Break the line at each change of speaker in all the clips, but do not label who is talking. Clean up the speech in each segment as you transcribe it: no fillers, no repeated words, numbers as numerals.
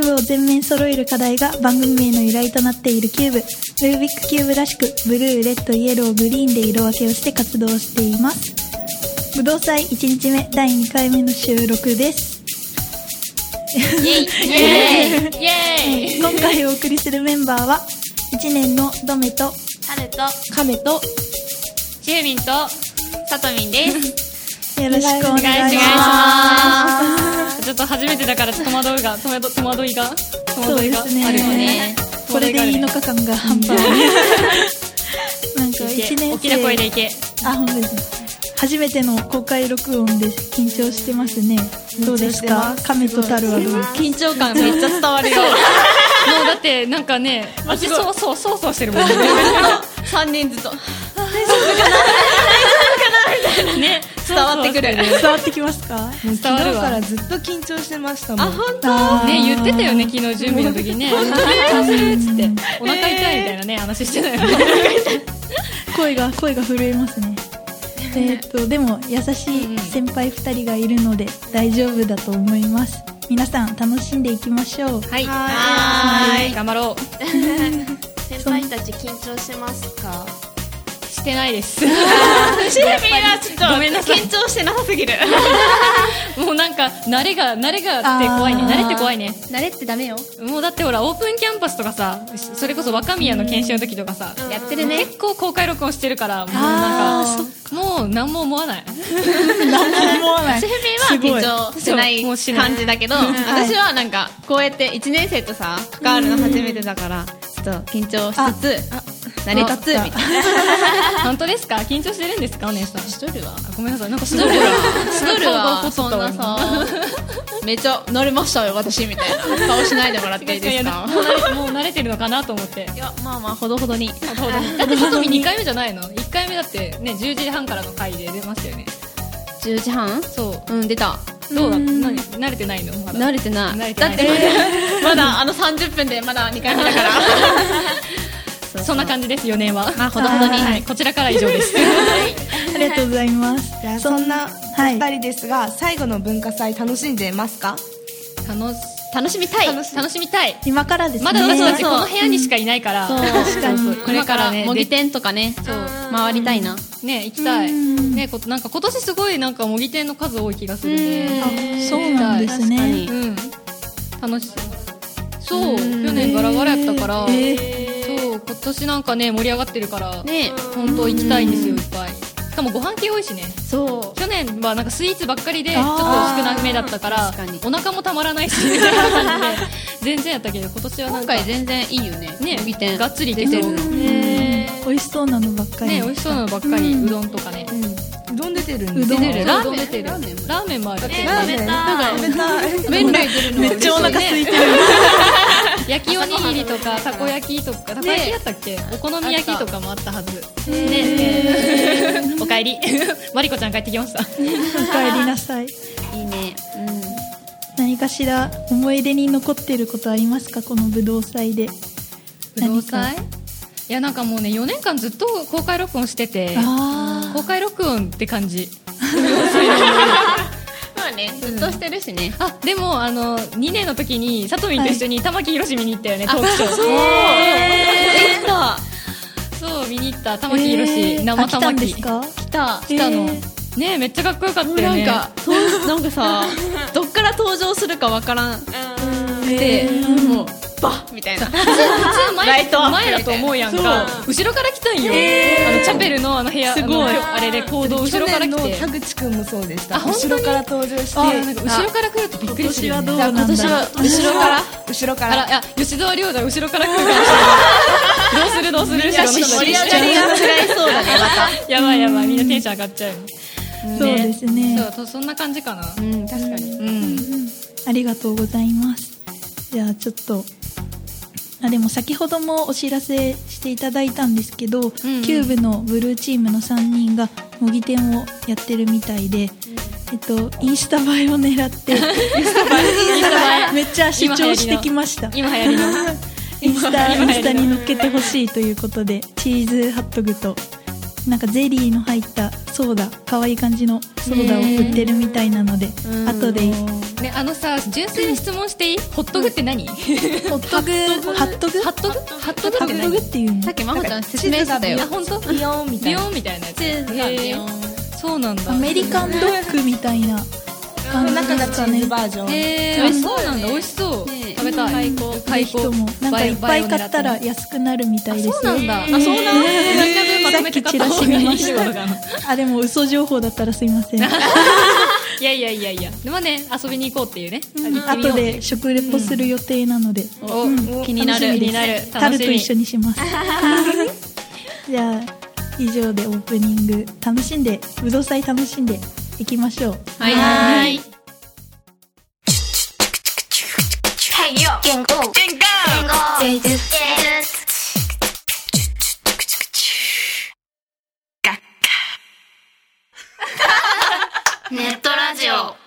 グを全面揃える課題が番組名の由来となっているキューブ。ルービックキューブらしくブルー、レッド、イエロー、グリーンで色分けをして活動しています。武道祭1日目第2回目の収録です。
イエイイエイイエイ
今回お送りするメンバーは1年のドメと
タルと
カメと
チューミンとサトミンです。
よろしくお願いします。
ちょっと初めてだから戸惑いがあるよね。
これでいいのか感が半端ないなんか1年生
大きな声でいけ。
本当ですね。初めての公開録音で緊張してますね。どうですか？カメとタルはどう？
緊張感めっちゃ伝わるよ。
もうだってなんかね、私そうしてるもんね。
3人ずっと
大丈夫かなみたいなね、
伝わってくる。
伝わってきますか？
昨日からずっと緊張してましたもん。
本当？ね、言ってたよね、昨日準備の時ね。緊張するっつってお腹痛いみたいなね話してたよね。
声が震えますね。でも優しい先輩2人がいるので大丈夫だと思います。皆さん楽しんでいきましょう。
はい、頑張ろう。
先輩たち緊張してますか？
してないです。
シェフィーはちょっと
ごめんなさい、
緊張してなさすぎる。
もうなんか慣れがって怖いね。慣れって怖いね。
慣れってダメよ。
もうだってほらオープンキャンパスとかさ、それこそ若宮の研修の時とかさ、
やってるね。
結構公開録音してるから、もうなんかもう何も思わない。
何も思わない。
シェフィーは緊張してない
もうしない
感じだけど、私はなんかこうやって1年生とさ関わるの初めてだからちょっと緊張しつつ慣れつつみたいな。
本当ですか？緊張してるんですかお姉さん？
しとるわ。
ごめんなさい、なんか
しとるわ。そんなさめっちゃ慣れましたよ私みたいな顔しないでもらっていいですか？
もう慣れてるのかなと思って。
いやまあほどほどに。
だってサトミ2回目じゃないの？1回目だってね10時半からの回で出ましたよね。
10時半？
そう。
出た。
どうだった？慣れてないの？まだ
慣れてない。
だって
まだ30分でまだ2回目だから。
そんな感じです。4年は
ほどほどに。
はい、こちらから以上です。
ありがとうございます。
じゃあそんな2人ですが、最後の文化祭楽しんでますか？
楽しみたい。
今からですね。
まだ私たちこの部屋にしかいないから、
確かに
これから模擬店とかね回りたいな。
ね、行きたいね。なんか今年すごいなんか模擬店の数多い気がするね。
そうなんですね。
楽しい。そう、去年ガラガラやったから、そう今年なんかね盛り上がってるからね、本当行きたいんですよ、いっぱい。しかもご飯系多いしね。そう、去年はなんかスイーツばっかりでちょっと少なめだったからお腹もたまらないしみたいな感じで全然やったけど、今年はなんか
今回全然いいよね。
ね、がっつり出てる。
美味しそうなのばっかり
ね、美味しそうなのばっかり。うどんとかね。
うどん出てるんです
か？
出てる。
ラーメン出てる。ラーメンもある。
麺類出るの
めっちゃお腹空いてる。
焼きおにぎりとかたこ焼きとか、たこ焼きだったっけ？お好み焼きとかもあったはず。ね、おかえり。マリコちゃん帰ってきました。
おかえりなさい。
いいね。
何かしら思い出に残ってることありますか？この武道祭で。
武道祭？いやなんかもうね4年間ずっと公開録音してて、公開録音って感じ。
まあね、ずっとしてるしね。
でも2年の時にサトミンと一緒に玉木宏見に行ったよね、トークショー。そう見に行った。玉木宏生玉木
来た
のね、めっちゃかっこよかったよね。
なんかさどっから登場するかわからんで、もうバッみたいな。普通
前だと思うやんか。後ろから来たんよ。チャペルの部屋、すごいあれで行動後ろから来て。
田口くんもそうでした。後ろから登場して、
なんか後ろから来るとびっくりするよね。
今年は
後ろから。
いや吉沢亮太後ろから来るかもしれない。どうする
盛り上がりが違いそうだね。また
やばいみんなテンション上がっちゃう。
そうですね。
そんな感じかな。
確かに。
ありがとうございます。じゃあちょっとでも先ほどもお知らせしていただいたんですけど、キューブのブルーチームの3人が模擬店をやってるみたいで、インスタ映えを狙ってめっちゃ主張してきました。
今流行りの
インスタに載っけてほしいということで、チーズハットグとなんかゼリーの入ったソーダ、可愛い感じのソーダを売ってるみたいなので、後で
ね、さ、純粋に質問していい？ホットグって何？
ホットグっていうの？
さっき真帆ちゃん説明してたよ。
あ、本当？
ビヨーンみたいな。
ビヨーンみたいなやつ。そうなんだ。
アメリカンドッグみたいな感じ
中がチーズバージョン。
そうなんだ、美味しそう。食べたい。
買い人もなんかいっぱい買ったら安くなるみたいですよ。
そうなんだ。
そうなんだ。さっきチラシ見ました。でも嘘情報だったらすいません。
いやでもね、遊びに行こうっていうね。
後で食レポする予定なので、
気になる。
タルと一緒にします。じゃあ以上でオープニング楽しんで、ぶどう祭楽しんでいきましょう。
はい。
ネットラジオ。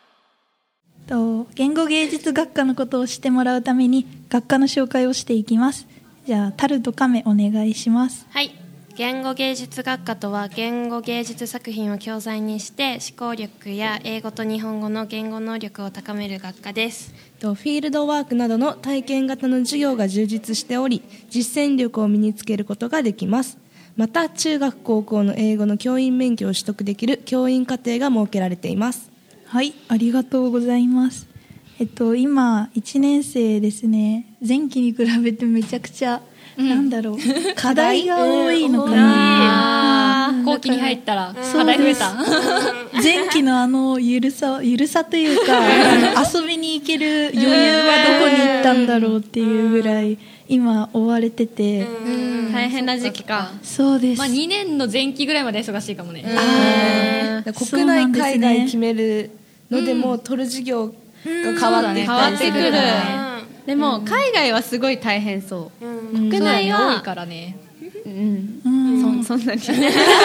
言語芸術学科のことを知ってもらうために学科の紹介をしていきます。じゃあタルとカメお願いします。
はい。言語芸術学科とは、言語芸術作品を教材にして思考力や英語と日本語の言語能力を高める学科です。
フィールドワークなどの体験型の授業が充実しており、実践力を身につけることができます。また中学高校の英語の教員免許を取得できる教員課程が設けられています。
はい、ありがとうございます。今1年生ですね。前期に比べてめちゃくちゃ、なんだろう、課題が多いのかな。
後期に入ったら課題増えた。
前期のゆるさというか、遊びに行ける余裕はどこに行ったんだろうっていうぐらい今追われてて、
大変な時期か。
そうです。
2年の前期ぐらいまで忙しいかもね。
国内海外決めるのでも取る授業が変わってくる。
でも海外はすごい大変そう。国内は
多いからね。
そんなに。
数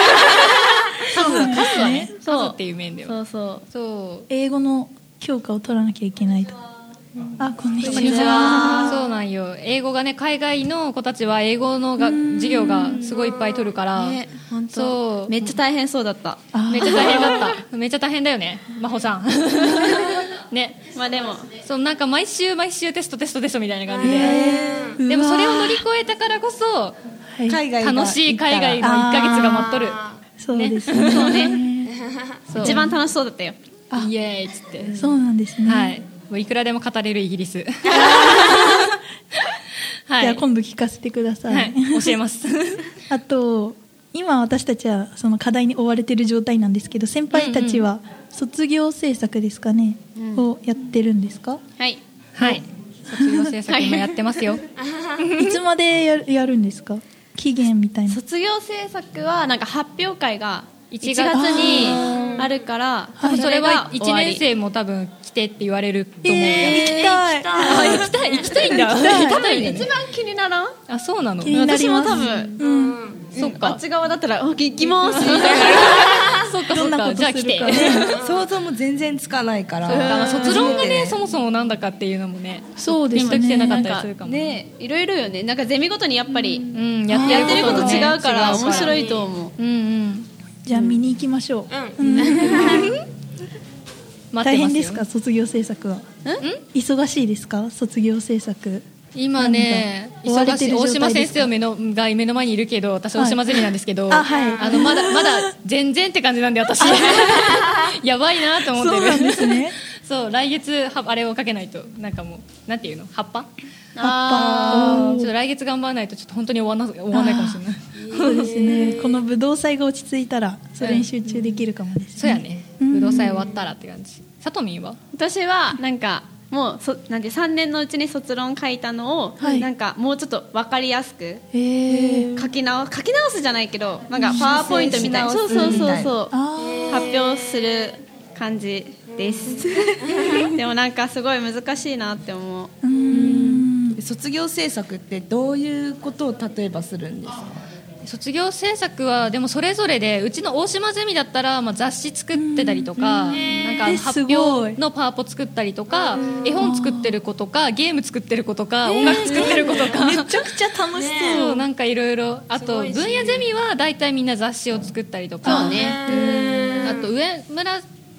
っていう面では。
そう。
英語の教科を取らなきゃいけないと。こんにち
は。そうなんよ。英語がね、海外の子たちは英語の授業がすごいいっぱい取るから、
そう。めっちゃ大変そうだった。
めっちゃ大変だった。めっちゃ大変だよね、真帆さん。ね。
でも
そう、なんか毎週テストみたいな感じで。でもそれを乗り越えたからこそ、楽しい海外の1ヶ月が待っとる。
そうですね。
そうね。一番楽しそうだったよ。
イエーイっつって。
そうなんですね。
はい。もういくらでも語れるイギリス。
じゃあ今度聞かせてください。
教えます。
あと今私たちはその課題に追われている状態なんですけど、先輩たちは卒業制作ですかね、をやってるんですか？
はい。卒業制作今やってますよ。
いつまでやるんですか？期限みたいな。
卒業制作はなんか発表会が1月にあるから、
多分それは1年生も多分来てって言われると思うよ。行きたいんだ。
一番気にならん？
あ、そうなの。
私も多分、
そっか。
あっち側だったら行きますみたいな。
そっか。じゃあ来て。
想像も全然つかないから。
卒論がね、そもそもなんだかっていうのもね、
そうですね。
ピンときてなかったりするかも。
ね、いろいろよね。なんかゼミごとにやっぱり
やってること
違うから面白いと思う。
じゃあ見に行きましょう。大変ですか、卒業制作は？忙しいですか、卒業制作？
今ね、忙しい。大島先生が目の前にいるけど、私大島ゼミなんですけど、まだ全然って感じなんで、私やばいなと思ってる。
そうなんですね。
そう、来月あれをかけないと、なんかもうなんていうの、葉っぱちょっと来月頑張らないとちょっと本当に終わんないかもしれない。
そうですね。この武道祭が落ち着いたらそれに集中できるかもですね。
そうやね。武道祭終わったらって感じ。さとみんは？
私はなんかもうなんで3年のうちに卒論書いたのを、なんかもうちょっと分かりやすく書き直すじゃないけど、なんかパワーポイントみたいな、そう発表する感じです。でもなんかすごい難しいなって思う。
卒業制作ってどういうことを例えばするんですか？
卒業制作はでもそれぞれで、うちの大島ゼミだったら、雑誌作ってたりとか、なんか発表のパワポ作ったりとか、絵本作ってる子とか、ゲーム作ってる子とか、音楽作ってる子とか、
めちゃくちゃ楽しそう。
なんかいろいろ。あと分野ゼミは大体みんな雑誌を作ったりとか、あと上村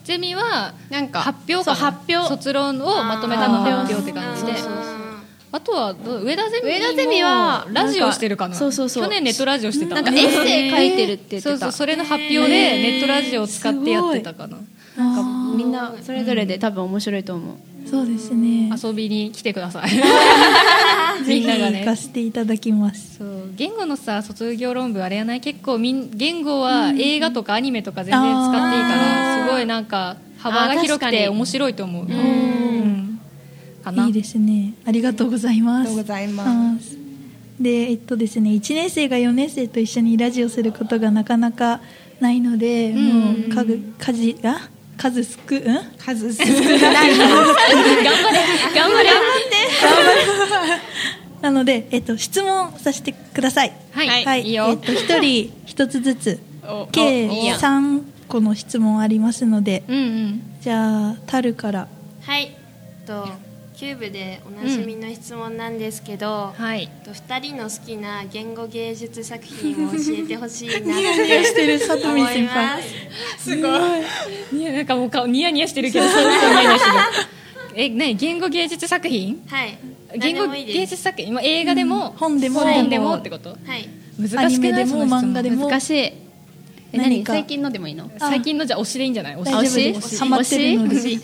ゼミは
なんか
発表かな、
発表、
卒論をまとめたの発表って感じで、あとは上田ゼミはラジオしてるかな。そう去年ネットラジオしてた。
なんかエッセイ書いてるって言ってた。
そうそれの発表でネットラジオを使ってやってたかな。
なんかみんなそれぞれで多分面白いと思う。
そうですね。
遊びに来てください。
ぜひ行かせていただきます。
そう言語のさ卒業論文あれやない、結構言語は映画とかアニメとか全然使っていいから、すごいなんか幅が広くて面白いと思う。かな。
いいですね。ありがとうございます。
ありがとうございます。
でですね、1年生が4年生と一緒にラジオすることがなかなかないので、もう数少ない頑張れなので、質問させてください。
はい、いいよ。
1人1つずつ計3個の質問ありますので、じゃあタルから。
はい、キューブでおなじみの質問なんですけど、2人の好きな言語芸術作品を教えてほしいなって思います。
すごい。なんかもう顔ニヤニヤしてるけど、そうニヤニヤしてる。何言語芸術作品？
はい。
言語芸術作品、映画でも
本でも
ってこと？
はい。
難しくない？
アニメでも漫画でも
難しい。何最近のでもいいの？
最近のじゃあ推しでいいんじゃない？
推しハマってるので。
じ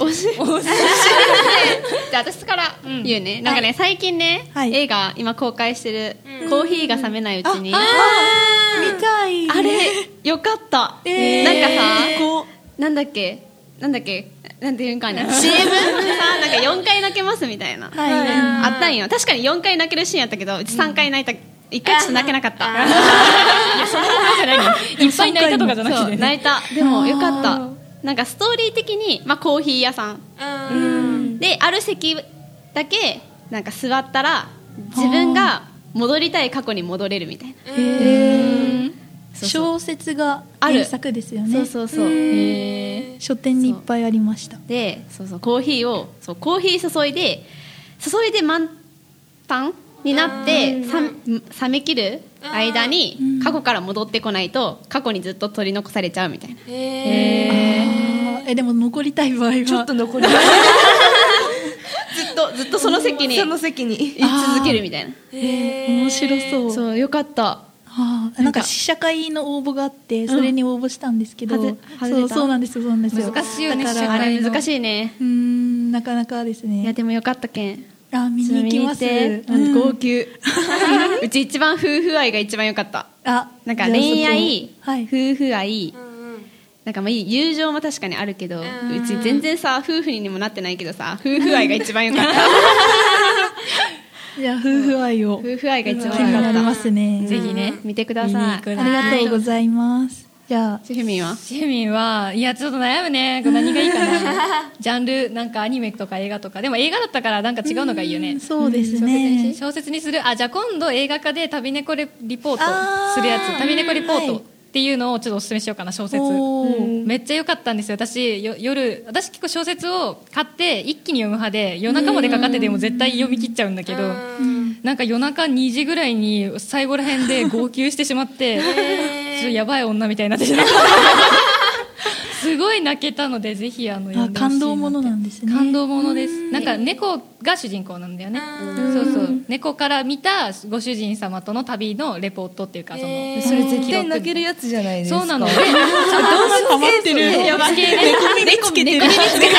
ゃあ私から言うね。なんかね、最近ね、映画今公開してるコーヒーが冷めないうちに、
見たい。
あれよかった。なんかさ、なんだっけなんていうんかな、 CM さ、なんか4回泣けますみたいなあったんよ。確かに4回泣けるシーンやったけど、うち3回泣いた。1回ちょっと泣けなかった。いや、
そのままじゃないの。いっぱい泣いたとかじゃなくてね。
泣いた。でもよかった。なんかストーリー的に、コーヒー屋さんで、ある席だけなんか座ったら自分が戻りたい過去に戻れるみたいな。
小説が原作ですよね。
そう
書店にいっぱいありました。
で、コーヒー注いで満タンになって冷めきる間に過去から戻ってこないと過去にずっと取り残されちゃうみたいな。
でも残りたい場合は
ちょっと残りたい。
ずっとその席に居続けるみたいな。
面白そう。
そうよかった。
なんか試写会の応募があって、それに応募したんですけど、そうなんですよ。難
しいよね。
だからあれ難しいね。
なかなかですね。
いやでもよかったけん。
見に行きます。
号泣。うち一番夫婦愛が一番良かった。なんか恋愛、夫婦愛、なんか友情も確かにあるけど、うち全然さ夫婦にもなってないけどさ、夫婦愛が一番良かった。
いや、夫婦愛が一番良かった。気になりますね。
ぜひね、
見てください。
ありがとうございます。じゃあ
シェフミン
は、いやちょっと悩むね。何がいいかな。ジャンルなんかアニメとか映画とか、でも映画だったからなんか違うのがいいよね。
そうですね。
小説にする。じゃあ今度映画化で旅猫リポートするやつ、旅猫リポートっていうのをちょっとおすすめしようかな。小説めっちゃ良かったんですよ。私結構小説を買って一気に読む派で、夜中までかかってでも絶対読み切っちゃうんだけど、なんか夜中2時ぐらいに最後ら辺で号泣してしまってちょっとやばい女みたいになってしまった。すごい泣けたので、ぜひ読んでほしいな。
感動ものなんですね。
感動ものです。なんか猫が主人公なんだよね。猫から見たご主人様との旅のレポートっていうか、それ
絶対泣けるやつじゃないですか。
そうなので、
ハマってる。
猫耳つけてる。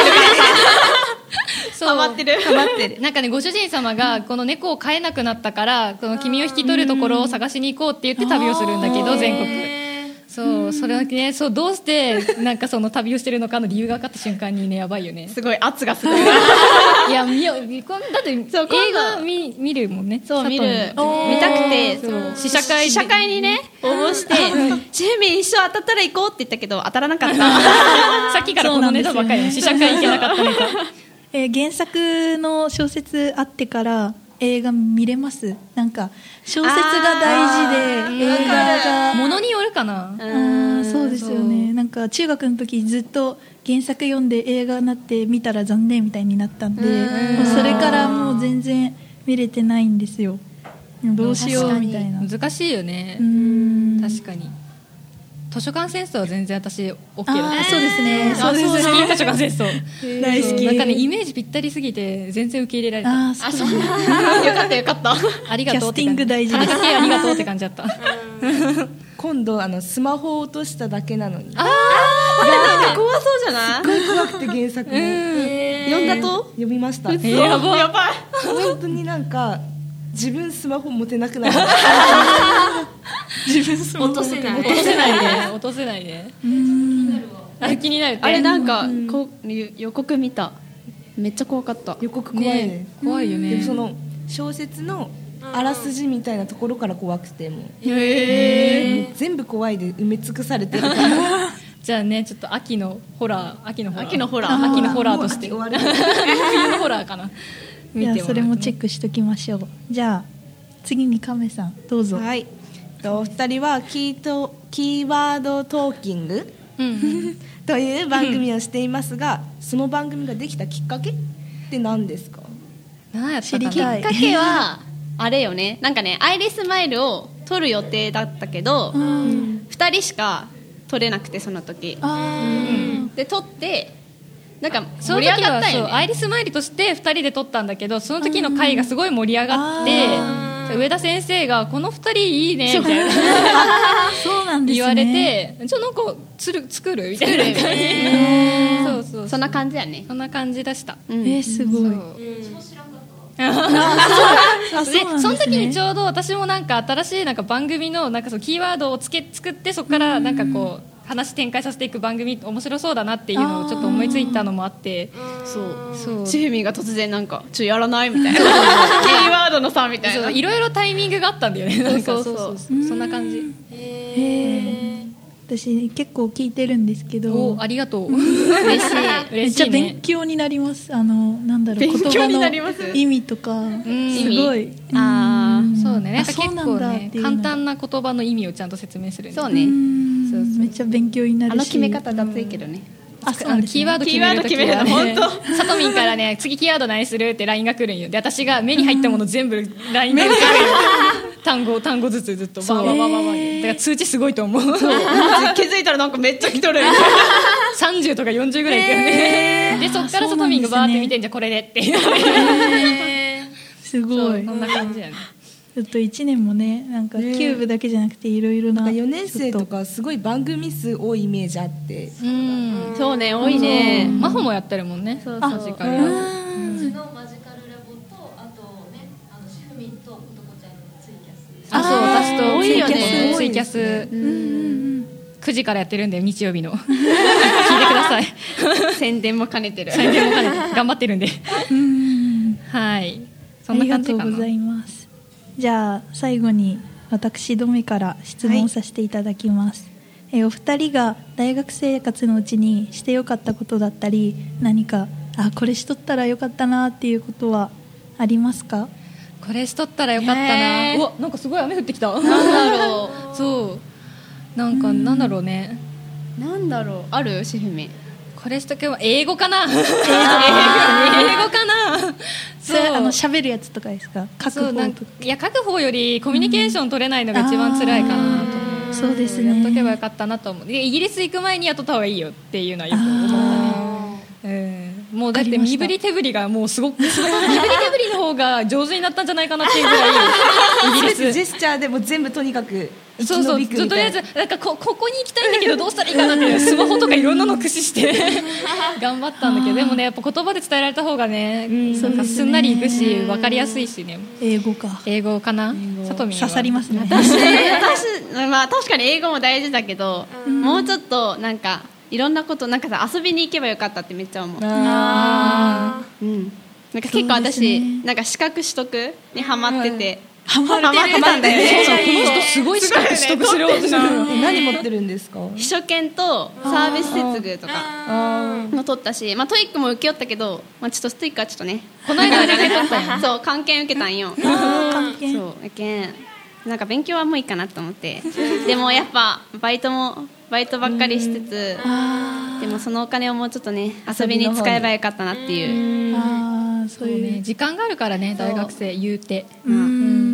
ハマってる。なんかね、ご主人様がこの猫を飼えなくなったから、この君を引き取るところを探しに行こうって言って旅をするんだけど、全国。それはね、どうしてなんかその旅をしてるのかの理由が分かった瞬間にね、やばいよね。
すごい圧がすごい。い
や、だって映画見るもんね。
そう、見たくて、試写会にね応募して、シェフミン一生当たったら行こうって言ったけど当たらなかった。
さっきからこのネタばっかり試写会行けなかったネタ。
原作の小説あってから映画見れます？なんか小説が大事で映画が
ものによるかな。
そうですよね。なんか中学の時ずっと原作読んで映画になって見たら残念みたいになったんで、それからもう全然見れてないんですよ。どうしようみたいな。
難しいよね。確かに。 図書館戦争は全然私 OK だった。
そうですね。
そうですね。好き、図書館戦争
大好き。
なんかね、イメージぴったりすぎて全然受け入れられた。
そうよかったよかった。
ありがとうって感じ。
キャスティング大事です。
ありがとうって感じだった。
今度スマホを落としただけなのに。
怖そうじゃない？
すっごい怖くて原作も。
読んだと？
読みました。
やばい。
本当になんか自分スマホ持てなくなる。
自分スマホ落とせないで。気になる。
あれなんか予告見た。めっちゃ怖かった。
予告怖いね。
怖いよね。
でもその小説のあらすじみたいなところから怖くてもう全部怖いで埋め尽くされてるから。
じゃあね、ちょっと秋のホラーとして冬のホラーかな。
いや、それもチェックしときましょう。じゃあ次に亀さんどうぞ。
はい、お二人はキーワードトーキング、という番組をしていますが、その番組ができたきっかけって何ですか？
知りたい。
きっかけはあれよね、なんかね、アイリスマイルを撮る予定だったけど、2人しか撮れなくて、その時で撮ってなんか盛り上がったよね。
アイリスマイルとして2人で撮ったんだけど、その時の回がすごい盛り上がって、上田先生がこの2人いいねみたいな
そうなんですね、
言われて、じゃあなんか作るみたいな感じ。そう
そんな感じやね。
そんな感じでした。
すごい。
その時にちょうど私もなんか新しいなんか番組のなんかそうキーワードを作ってそこからなんかこう話展開させていく番組面白そうだなっていうのをちょっと思いついたのもあって、
そうチェフミが突然なんかちょやらないみたいなキーワードのさみたいな、
いろいろタイミングがあったんだよね。なんかそんな感じ。
私結構聞いてるんですけど、
ありがとう。
嬉しい。めっちゃ勉強になります。なんだろう、言葉の意味とかすごい。
そうね。なんか結構ね、簡単な言葉の意味をちゃんと説明する。
そうね。
めっちゃ勉強になるし。
決め方だといいけどね。
キーワード決めるときはね、さとみんからね、次キーワード何するって LINE が来るんよ。で、私が目に入ったもの全部 LINE で単語ずつずっとバーバーバーバー。だから通知すごいと思う。
気づいたらなんかめっちゃ来とる。
30とか40ぐらいいくよね。で、そっからさとみんがバーって見てんじゃこれでって。
すごい。
そんな感じやね。
ちょっと1年もね、なんかキューブだけじゃなくていろいろな
4年生とかすごい番組数多いイメージあって。
そうね、多いね。
真帆もやってるもんね。そうマジカルラボ。う
ちのマジカルラボと、あとね、シェフミンとことこちゃんのツイキャス。
そう、私と
多いよね。
ツイキャス9時からやってるんで、日曜日の聞いてください。
宣伝も兼ねてる。
頑張ってるんで。はい。そんな感じかな。
ありがとうございます。じゃあ最後に私どめから質問させていただきます。お二人が大学生活のうちにしてよかったことだったり、何かこれしとったらよかったなっていうことはありますか？
これしとったらよかったな。うわ、なんかすごい雨降ってきた。
なんだろう。
そう、なんかなんだろうね。
なんだろう、ある？シェフミ。
これしとけば英語かな。英語かな。
そう、喋るやつとかですか？書く方とか。
いや、書く方よりコミュニケーション取れないのが一番辛いかなと思う。
そうですね。
やっとけばよかったなと思う。で、イギリス行く前にやっとった方がいいよっていうのはよく思ったね。もうだって身振り手振りがもうすごく身振り手振りの方が上手になったんじゃないかなっていうぐらいイギリス
ジェスチャーでも全部とにかく
そうとりあえずなんかここに行きたいんだけどどうしたらいいかなってスマホとかいろんなの駆使して頑張ったんだけど、でもね、やっぱ言葉で伝えられた方がね、なんかすんなりいくし分かりやすいしね。英語かな。さとみんは
刺さりますね。
私まあ確かに英語も大事だけど、もうちょっとなんかいろんなことなんかさ、遊びに行けばよかったってめっちゃ思う。なんか結構私、なんか資格取得にハマってて、ハマってたんだよね。
そう、この人すごい資格取得する
何持ってるんですか？
秘書研とサービス接遇とかも取ったし、まあトイックも受けよったけど、まあちょっとトイックはちょっとね、
この間受け取ったよ。
そう、漢検受けたんよ。
漢検。
そう、なんか勉強はもういいかなと思って、でもやっぱバイトばっかりしつつ、でもそのお金をもうちょっとね、遊びに使えばよかったなっていう。
そういう
時間があるからね、大学生言うて。
楽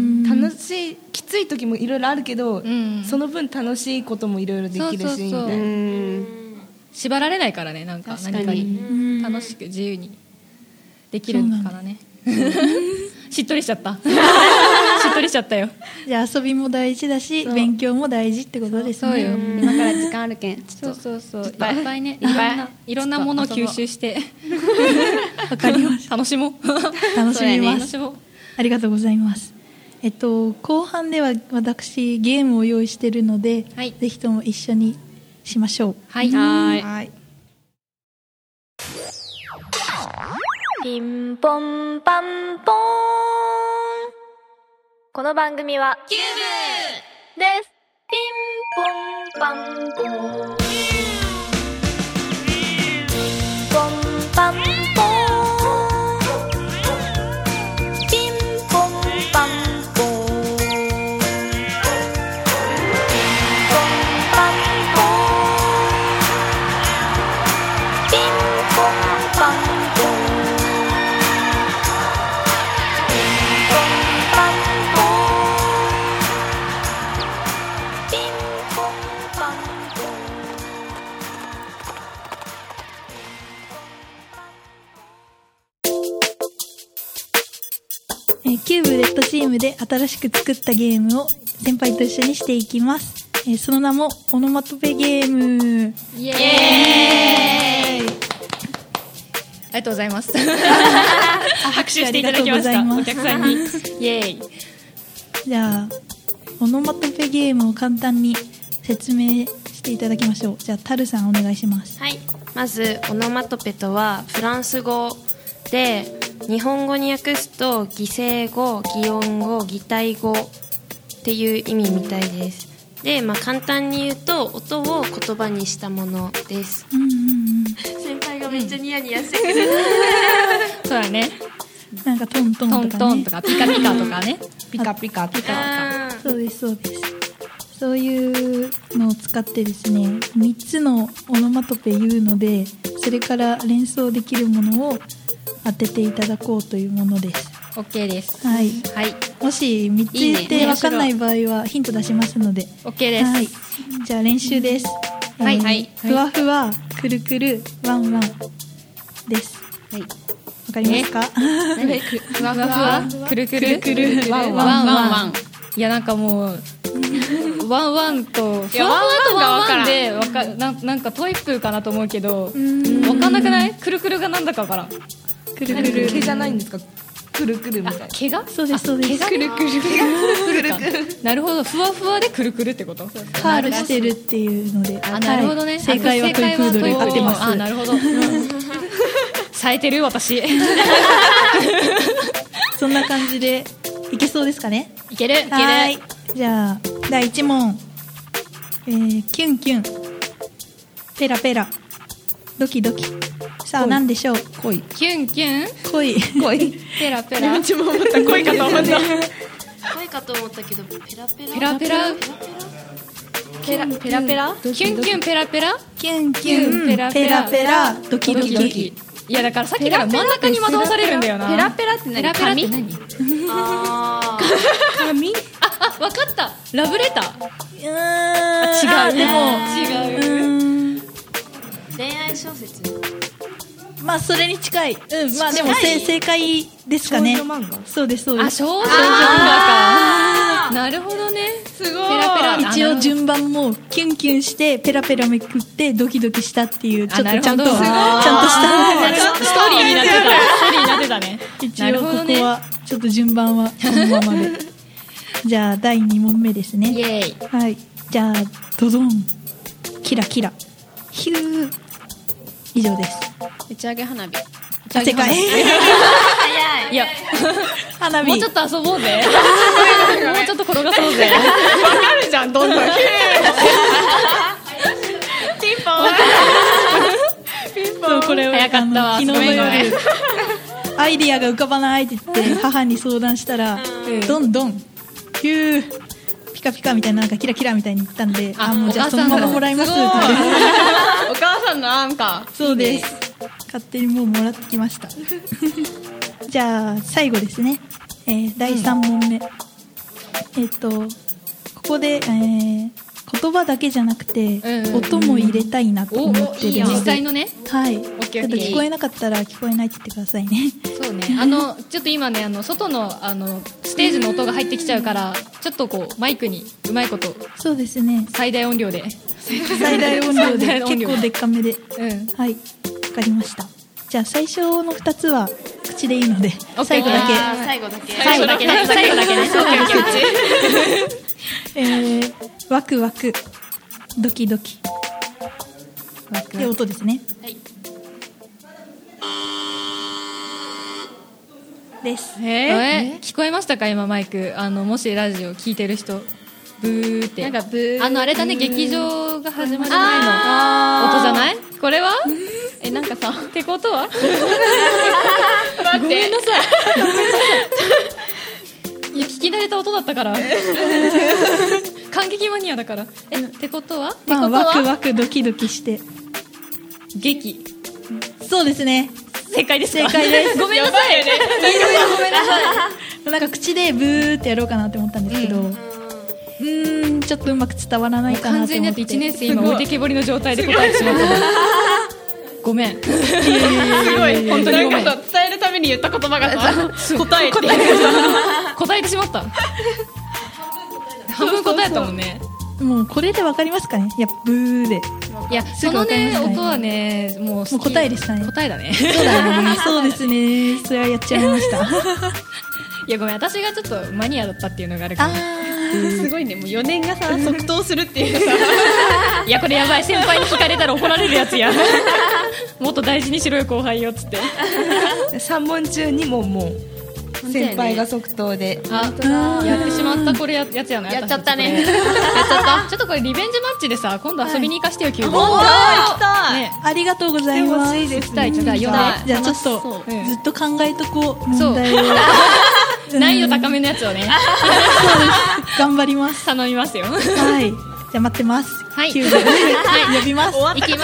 楽しい、きつい時もいろいろあるけど、その分楽しいこともいろいろできるし、
縛られないからね、なんか何かに楽しく自由にできるからね。しっとりしちゃったしっとりしちゃったよ。
じゃあ遊びも大事だし勉強も大事ってことですね。
そうよ、今から時間あるけん
そういっぱいね、いろんなものを吸収して
わかります。
楽しもう
楽しみます。ありがとうございます。後半では私ゲームを用意しているので、ぜひとも一緒にしましょう。
はい。
ピンポンパンポーン。この番組はキューブです。ピンポンパンポーン。ピンポンパンポーン。ピンポンパンポーン。ピンポンパンポーン。ピンポンパンポーン。
キューブレッドチームで新しく作ったゲームを先輩と一緒にしていきます。その名もオノマトペゲーム。
イエーイ。ありがとうございます。拍手していただきました。お客さんにイエーイ。
じゃあオノマトペゲームを簡単に説明していただきましょう。じゃあタルさんお願いします。
はい、まずオノマトペとはフランス語で、日本語に訳すと擬声語、擬音語、擬態語っていう意味みたいです。で、簡単に言うと音を言葉にしたものです。先輩がめっちゃニヤニヤしてくれる。
そうだね。
なんかトントンとかね、
トントンとかピカピカとかね、
ピカピカピカ。
そうですそうです。そういうのを使ってですね、3つのオノマトペ言うので、それから連想できるものを当てていただこうというものです。
OK です。
はい、もし3つ言って分かんない場合はヒント出しますので
OK です。
じゃあ練習です。ふわふわくるくるワンワンです。わかりますか？
ふわふわくるくるワンワン。いや、なんかもうワンワンとふわふわとワンワンでなんかトイプーかなと思うけど、分かんなくない？くるくるがなんだかわからん。
くるくる毛じゃないんですか？くるくるみたいな。
毛が？
そうですそうです。
くるくるなるほど、ふわふわでくるくるってこと？
カールしてるっていうので。
なるほどね。
正解はトイプードル。合ってます。
なるほど。冴えてる私。
そんな感じでいけそうですかね？
いける。
はい。じゃあ第1問、キュンキュンペラペラドキドキ。さあ何でしょう？
恋。
キュンキュン
恋
ペラペラ。
自分も思った恋かと思った。
恋かと思ったけどペラペラ
ペラペラ
ペラペラ
キュンキュンペラペラ
キュンキュンペラペラドキドキ。
いや、だからさっきから真ん中に惑わされるんだよな。
ペラペラって何？
ペラペラって何？
紙？
わかった。ラブレター。
違う。
でも
違う。
恋愛小説。
まあそれに近い。まあでも正解ですかね。
少女漫画。
そうですそうです。
少女漫画か。なるほどね。
すごい。
ペラペラ。
一応順番もキュンキュンしてペラペラめくってドキドキしたっていう、ちょっとちゃんとした
ストーリーになってたね。
一応ここはちょっと順番はそのままで。じゃあ第2問目ですね。
イエーイ。
はい。じゃあドドンキラキラヒュー。以上です。
打ち上げ花火。
正解。
いや、
花火。
もうちょっと遊ぼうぜ。もうちょっと転がそうぜ。
わかるじゃん、どんどん。ピンポン。
そう、これ
早かったわ。
昨日の夜アイディアが浮かばないって言って母に相談したら、どんどんヒューピカピカみたいな、なんかキラキラみたいに言ったんで、もうじゃあそのままもらいますって。
お母さんの案か。
そうです。勝手にもうもらってきました。じゃあ最後ですね。第3問目。 ここで、言葉だけじゃなくて、音も入れたいなと思ってるので、
実際のね、
はい、ちょっと聞こえなかったら聞こえないって言ってくださいね。
そうね、ちょっと今ね、外のステージの音が入ってきちゃうから、ちょっとこうマイクにうまいこと、
そうですね、
最大音量で
最大音量で結構でっかめで、はい、わかりました。じゃあ最初の2つは口でいいので、最後だけワクワクドキドキって音ですね。はい。です。
聞こえましたか今マイク、もしラジオ聞いてる人、ブーって、なんかブー、あれだね、劇場が始まる前の音じゃない？これは？なんかさ、ってことは？ごめんなさい。いや、聞き慣れた音だったから。感激マニアだから。ってことは？
ワクワクドキドキして。
劇。
そうですね。
正解ですか？
正解です。
ごめんなさい。
ごめんなさい。なんか口でブーってやろうかなって思ったんですけど、ちょっとうまく伝わらないかなと思って。
完全にだって1年生今置いてけぼりの状態で答えてしまった。ごめん。す
ごい、本当にごめん。伝えるために言った言葉がさ、答えて
答えてしまった。半分答えたもんね。
もうこれでわかりますかね？いや、ブーで。
いや、そのね、音はね、もう
答えでしたね。
答えだね。
そうだね。そうですね。それはやっちゃいました。
いや、ごめん、私がちょっとマニアだったっていうのがあるから。
すごいね、もう4年がさ、即答するっていうさ。
いや、これやばい、先輩に聞かれたら怒られるやつや。もっと大事にしろよ後輩よっつって。
3問中2問も先輩が即答で、
やってしまった。これやつやな。
やっちゃったね。
やっちゃった。ちょっとこれリベンジマッチでさ、今度遊びに行かしてよ、キューブ。
行きたい。
ありがとうございます。
行きたい。じゃあち
ょっとずっと考えとこう、問題を。
難易度高めのやつをね。そうです。
頑張ります。
頼みますよ。
はい。じゃあ待ってます。
はい。
キューブ。はい。呼びます。
行きます。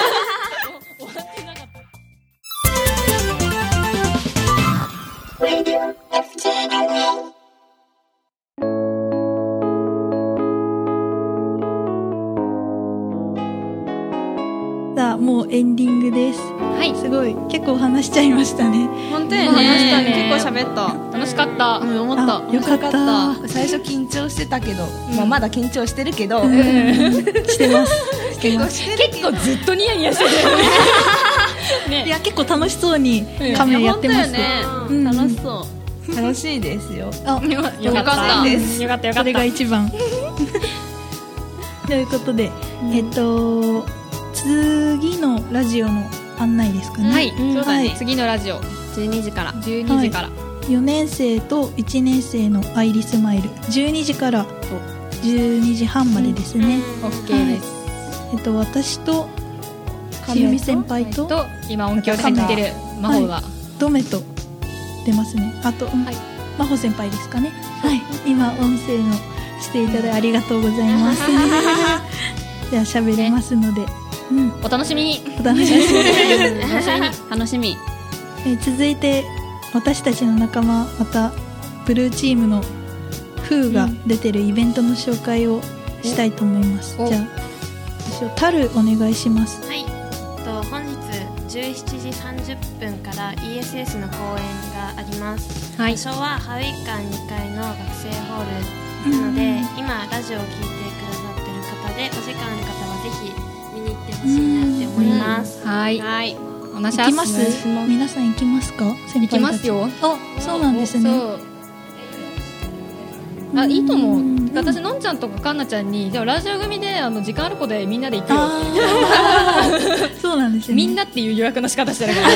さあ、もうエンディングです。
はい。
すごい、結構話しちゃいましたね。
本当やね。話したね。結構喋った。
楽しかった。
思った。
よかった。
最初緊張してたけど、まだ緊張してるけど、
してます。
結構ずっとニヤニヤしてる。
いや、結構楽しそうにカメラやってます。
楽しそう。
楽しいですよ。
よかった。よかった。
それが一番。ということで、次のラジオの案内ですかね。
はい、そうだね。次のラジオ
12時から。
12時から。
4年生と1年生のアイリスマイル、12時から12時半までですね。
OK です。
私としゆみ先輩と
今音響で入ってる真帆が
ドメと出ますね。あと真帆先輩ですかね。はい、今音声のしていただいてありがとうございます。じゃあ喋れますので、
お楽しみに。
お楽しみに。
楽しみ。
続いて私たちの仲間、またブルーチームのフーが出てるイベントの紹介をしたいと思います。じゃあタルお願いします。
はい。本日17時30分から ESS の公演があります。場所はハウイ館2階の学生ホールなので、今ラジオを聞いてくださってる方でお時間ある方はぜひ見に行ってほしいなって思います。
はい。
行きます？皆さん行きますか？
行きますよ。
あ、そうなんですね。
あ、いいと思う。私のんちゃんとかかんなちゃんに、じゃあラジオ組で時間ある子でみんなで行くよって。
そうなんですね。
みんなっていう予約の仕方してるから。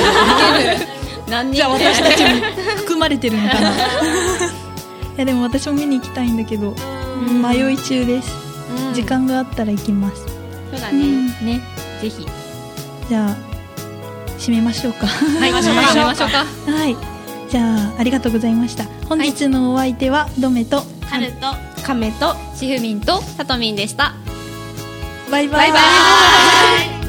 じゃあ私たちに含まれてるのかな。いやでも私も見に行きたいんだけど迷い中です。時間があったら行きます。
そうだね。
ね、ぜひ。
じゃあ締めましょうか。
はい、締めましょうか。
はい。じゃあありがとうございました。本日のお相手はドメと
カルと
カメと
シフミンと
サトミンでした。
バイバイ。